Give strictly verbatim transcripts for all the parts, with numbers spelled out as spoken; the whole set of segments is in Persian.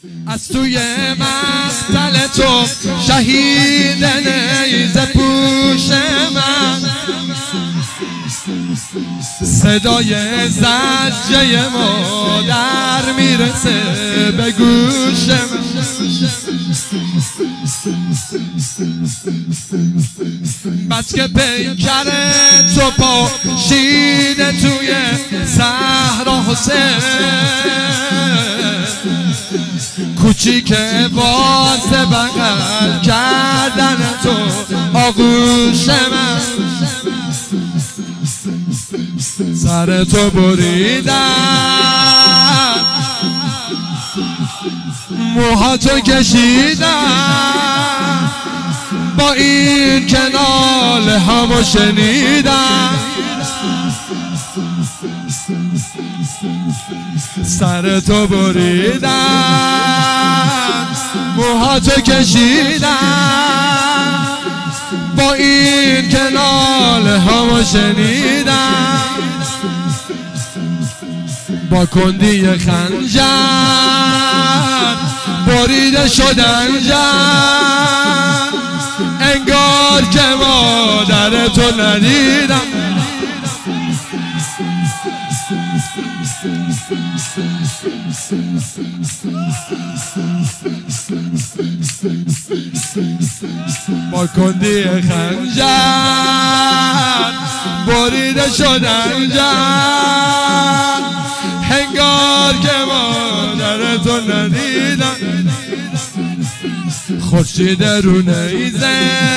از توی مقتل تو شهید نیزه پوش من، صدای زجه مادر میرسه به گوش من. بس که پیکر تو پاشیده توی صحرا حسین، کوچیک واسه بغل کردن تو آغوش من، سر تو بریدن موهاتو کشیدن، با این کنال همو شنیدن، سر تو بریدن موهاتو کشیدن، با این کنال همو شنیدن، با کندی خنجر بریده شدن جن، انگار که مادر تو ندیدم. با کندی خنجر بریده شدن جن، انگار که مادر تو ندیدم. خورشید رو نیزه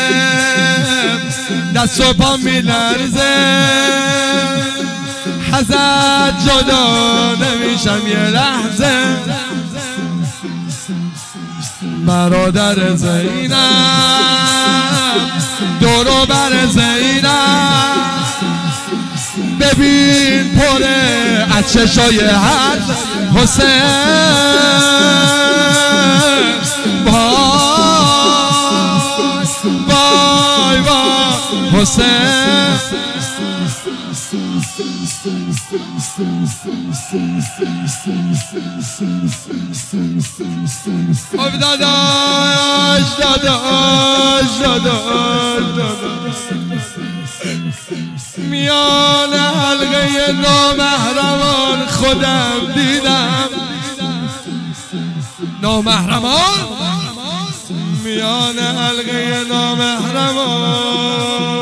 دست و پا میلرزه، ازت جدا نمیشم یه لحظه. برادر زینب دورو بر زینب، ببین پره از چشای هر حسین. وای وای وای حسین، آی داداش داداش داداش، میان حلقه نامحرمان خودم دیدم. نامحرمان میان حلقه نامحرمان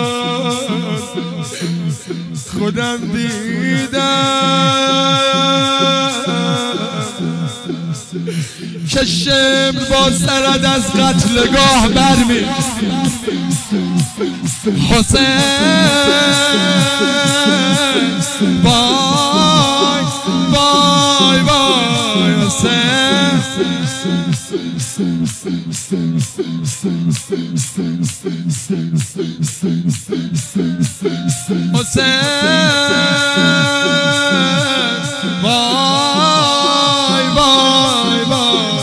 خودم دیدم، که شمر با سرد از قتلگاه برمی حسین. وای وای وای حسین، حسین وای وای وای.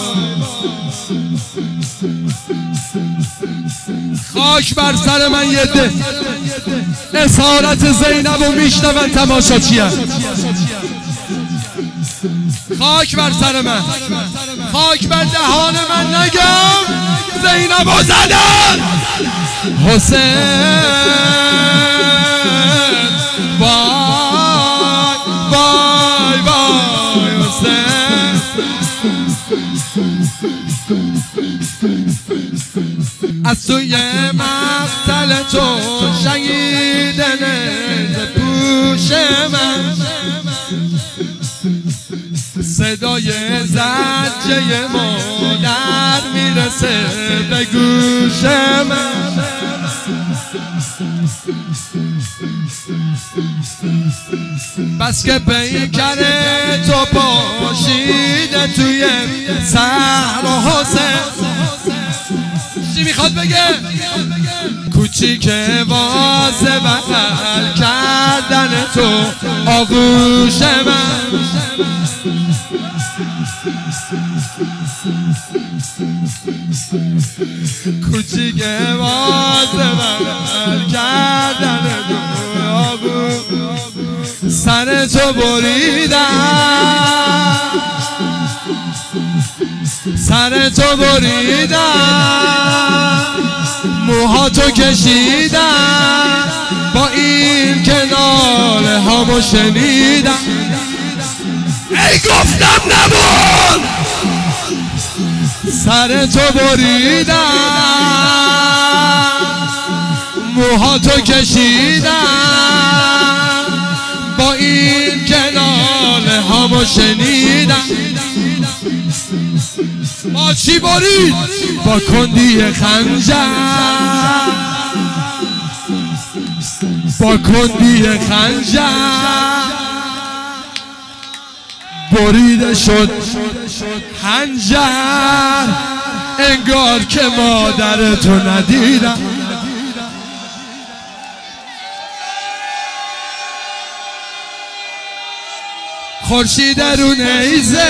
خاک بر سر من یه ده اسارت زینب و میشنون تماشاچی‌ام. خاک بر سر من، خاک بر دهان من، نگم زینب و زدن حسین. وای وای وای حسین، از توی مقتل تو شهید نیزه پوش من، صدای زجه مادر میرسه به گوش من. بس که پیکر تو پاشیده توی صحرا حسین، چی میخواد بگه؟ کوچیک واسه بغل کردن تو آغوش من، کوچیک واسه بغل کردن تو آغوش، سر تو بریدن سر تو بریدم، موهاتو کشیدم، با این کنار هامو شنیدم. ای گفتم نبود، سر تو بریدم، موهاتو کشیدم، با این کنار هامو شنیدم. با چی برید؟ با کندی خنجر، با کندی خنجر بریده شد خنجر، انگار که مادرتو ندیدم. خورشید رو نیزه،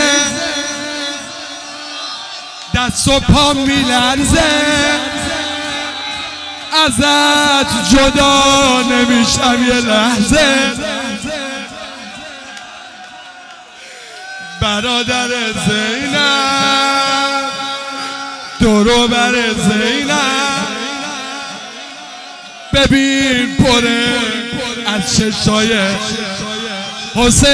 دست و پا میلرزه، ازت جدا نمیشم یه لحظه. برادر زینب، دورو بر زینب، ببین پره از چشای حسین.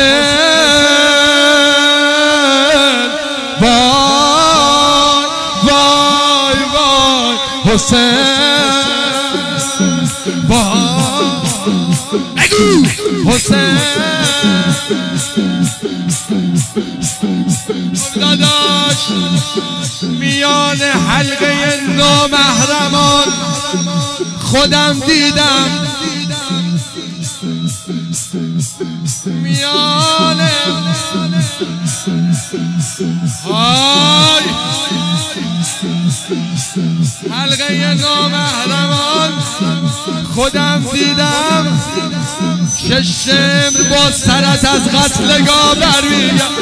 وای وای وای حسین، وای بگو حسین. داداش میان حلقه نامحرمان خودم دیدم، میان های حلقه نامحرمان خودم دیدم. ششم با سرت از قتلگاه برمیگم.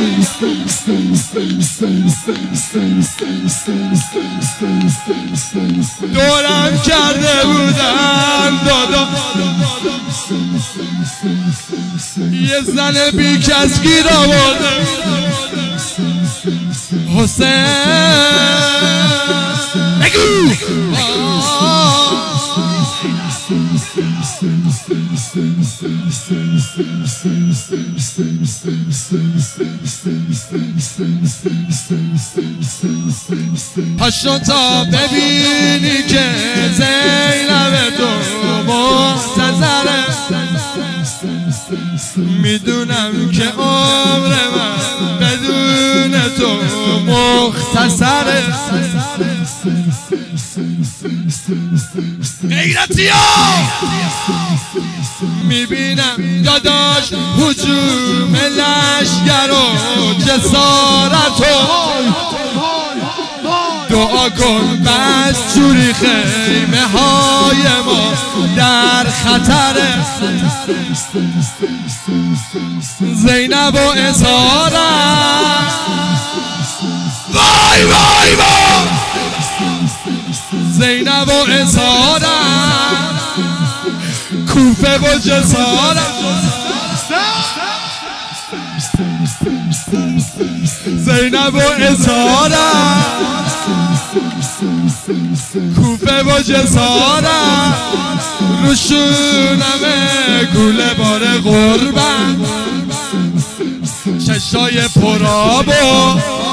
دورم کرده بودن دادا، یه زن بی کس گیر آورده. حسین بگو پاشو تا ببینی که زینب تو محتضره. میدونم که عمر من بدون تو مختصره. غیرتی ها میبینم داداش هجوم لشگر و جسارت و دعا کن بس جوری خیمه های ما در خطره. زینب و اسارت وای وای وای، زینب و اسارت، کوفه و جسارت. زینب و اسارت، کوفه و جسارت، روشونمه گوله بار غربت، چشای پرآب و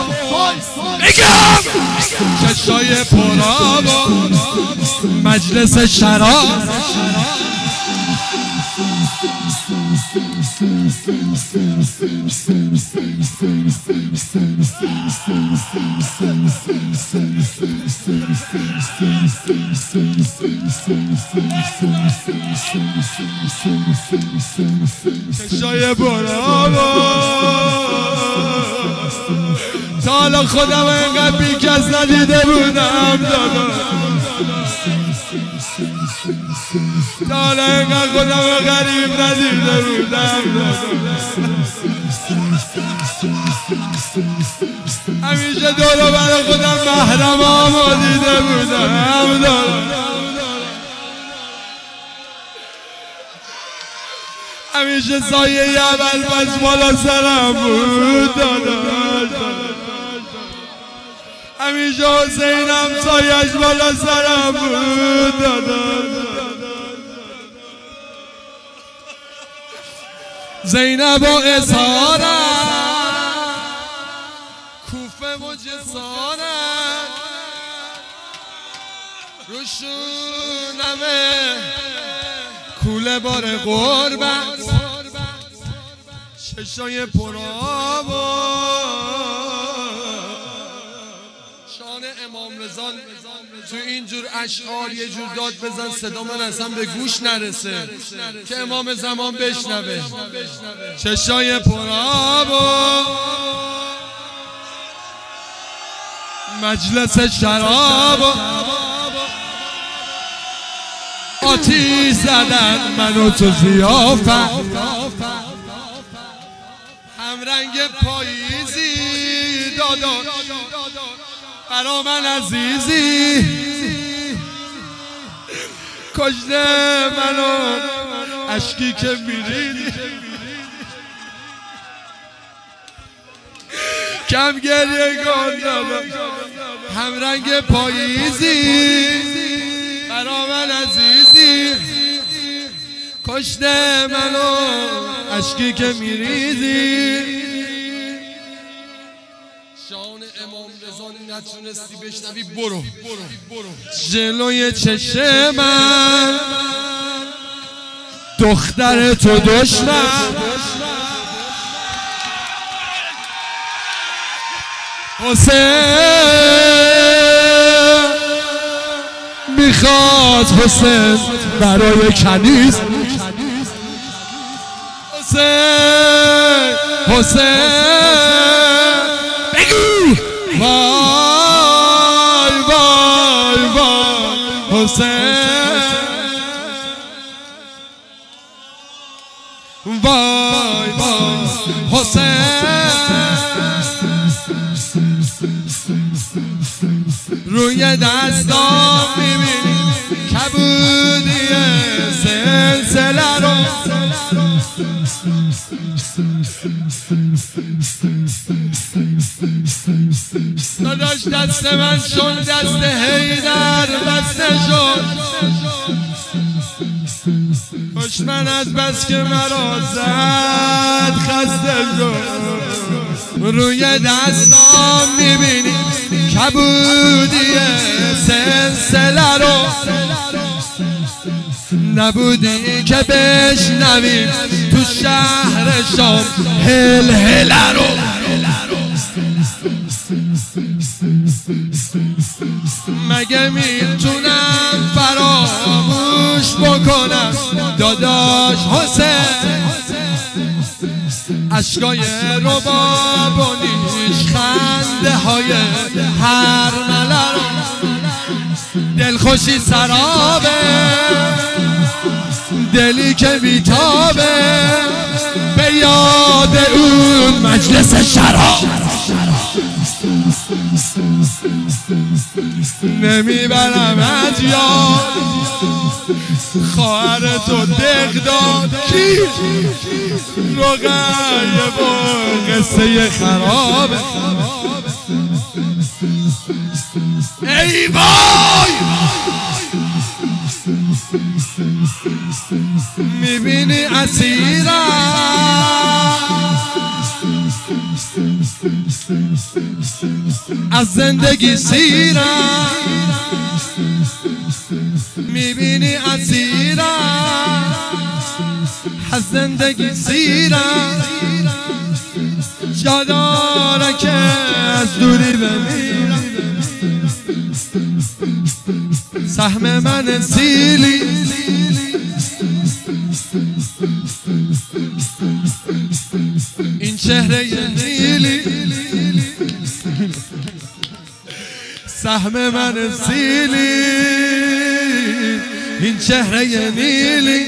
بگم چشای پرآب و مجلس شراب. چشای پرآب تا حالا خودم اینقدر بی کس ندیده بودم دادا، تا حالا اینقدر خودم غریب ندیده بودم دادا. همیشه دورو برای خودم محرمامو دیده بودم دادا، همیشه سایه اول پس بالا سرم بود دادا. همیشه حسینم سایش بالا سرم بود دادا زینب و اسارم کوفه و جسارم روشونمه کوله بار قربت چشای پرآب شان امام رضا تو اینجور اشعار یه جور داد بزن صدا من اصلا به گوش نرسه که امام زمان بشنوه. چشای پرآب مجلس شراب آتیش زدن من و تو ضیافت همرنگ پاییزی دادا برا من عزیزی کشته منو اشکی که میریدی کم گریه کن دادا همرنگ پاییزی برا من عزیزی کشته منو اشکی که میریزی. شان امام رضا نتونستی بشنوی برو جلوی چشم من دختر تو دشمن حسین میخواد حسین برای کنیز حسین حسین بگو وای وای وای حسین وای وای حسین روی دستام میبینی کبودی سلسله رو داداش دست من شد دست حیدر بسته شد دشمن از بس که مرا زد خسته شد روی دستام میبینی کبودی سلسله رو نبودی که بشنوی تو شهر شام هل هله رو مگه میتونم فراموش بکنم داداش حسین اشکای رباب و نیش خنده های هر مله رو دلخوشی سرابه دلی که بیتابه به یاد اون مجلس شراب نمیبرم از یاد خواهر تو دقداد کی رقیه با قصه خرابه ای وای میبینی اسیرم از زندگی سیرم میبینی اسیرم از زندگی سیرم جا داره که از دوری بمیرم سهم من سیلی این چهره نیلی سهم من سیلی این چهره نیلی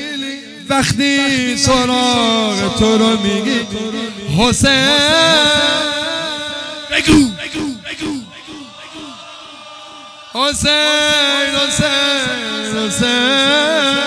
وقتی سراغ تو رو میگی حسین بگو حسین حسین حسین